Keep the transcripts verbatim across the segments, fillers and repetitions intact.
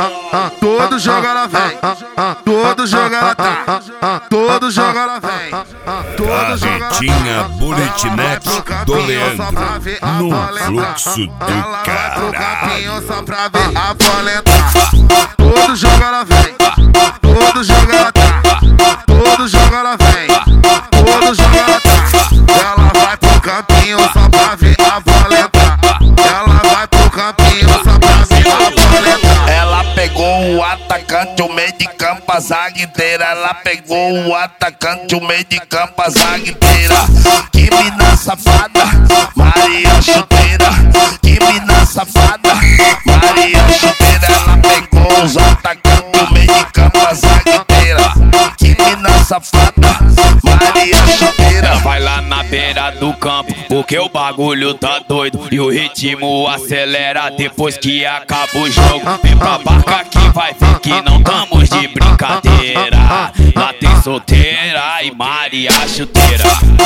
todo jogo ela vem, todo jogo ela tá, todo jogo ela vem, todo jogo ela tá. Carretinha Bulletnet do Leandro no fluxo do Pro cara. campinho só pra ver a polenta. Todo jogo ela vem, todo jogo ela tá, todo jogo ela vem, todo jogo ela tá. Ela vai pro campinho só pra ver a polenta. Ela vai pro campinho só pra ver a polenta. Ela pegou o atacante, o meio de campo, a zaga inteira. Ela pegou o atacante, o meio de campo, a zaga inteira. Que mina safada, Maria Chuteira. Que mina safada, Maria Chuteira. Ela pegou os atacantes, o meio de campo, a zaga inteira. Que mina safada, Maria Chuteira. Vai lá na beira do campo, porque o bagulho tá doido e o ritmo acelera depois que acaba o jogo. Vem pra barca que vai ver que não tamo de brincadeira. Lá tem solteira e Maria Chuteira.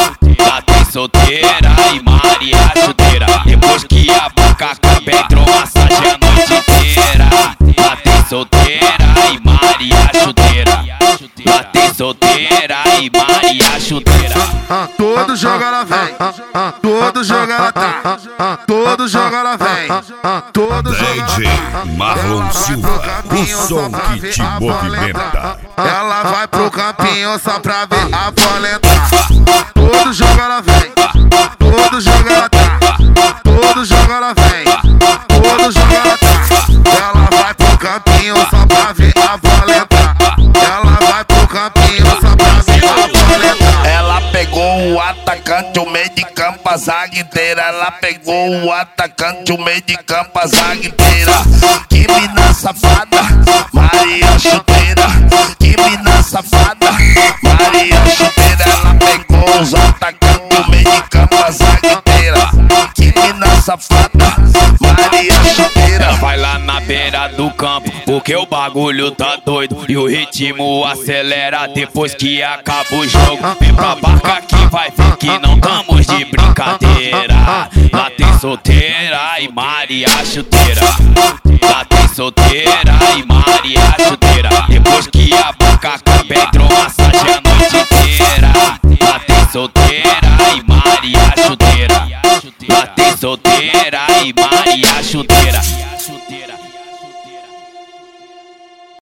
Lá tem solteira e Maria Chuteira. Depois que a barca acaba, entrou massagem a noite inteira. Lá tem solteira e Maria Chuteira. Lá tem solteira e Maria Chuteira. Todo jogo ela vem, todo jogo ela tá, todo jogo ela vem, todo jogo ela D J tá. Marlon Silva, o som que te movimenta. Ela vai pro campinho só pra ver a polenta. Todo jogo ela vem, todo jogo ela tá, todo jogo ela vem, todo jogo ela tá. Ela vai pro campinho só pra ver a polenta. Ela vai pro campinho só pra ver a polenta. Ela pegou o atacante, o meio de campo, a zaga inteira. Ela pegou o atacante, o meio de campo, a zaga inteira. Que mina safada, Maria Chuteira. Que mina safada, Maria Chuteira. Ela pegou os atacantes, o meio de campo, a zaga inteira. Que mina safada, Maria Chuteira. Vai lá na beira do campo, porque o bagulho tá doido e o ritmo acelera depois que acaba o jogo. Vem pra barca que vai ver que não tamo de brincadeira. Lá tem solteira e Maria Chuteira. Lá tem solteira e Maria Chuteira. Depois que a barca acaba, entrou massagem